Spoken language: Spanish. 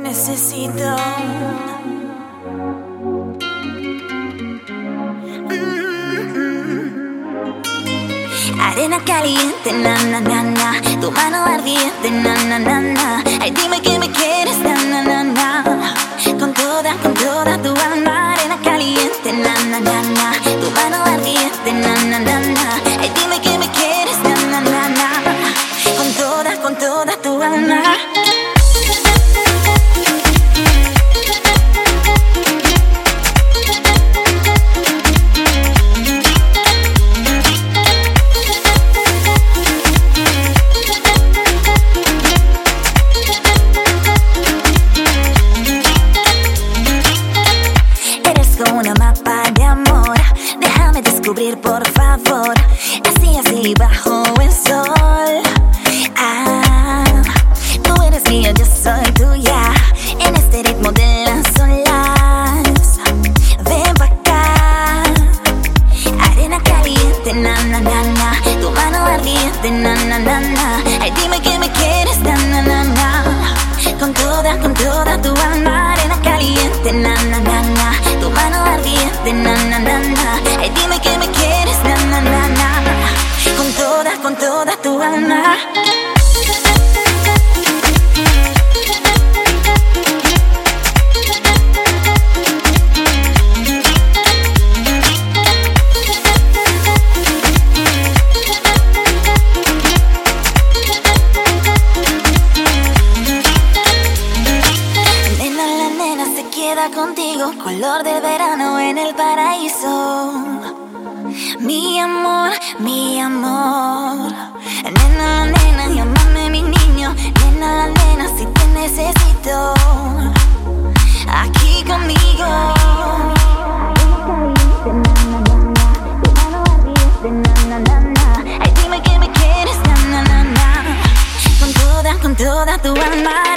Necesito arena caliente, na na na na. Tu mano ardiente, na na na na. Ay, dime que me quieres, na na na na. Con toda tu alma. Arena caliente, na na na na. Tu mano ardiente, na na na na. Ay, dime que me quieres, na na na na. Con toda tu alma. Una mapa de amor, déjame descubrir por favor. Así bajo el sol. Tú eres mía, yo soy tuya. En este ritmo de las olas. Ven pa' acá. Arena caliente, na na na na. Tu mano ardiente, na na na na. Ay, dime que me quieres, na na na na. Con toda tu alma. Arena caliente, na na na na. Tu mano ardiente, na na na na. Ay, dime que me quieres, na na na na. Con toda tu alma. Contigo, color del verano en el paraíso. Mi amor, mi amor. Nena, nena, llámame mi niño. Nena, nena, si te necesito aquí conmigo. Ay, dime que me quieres, na na na na. Con toda tu alma.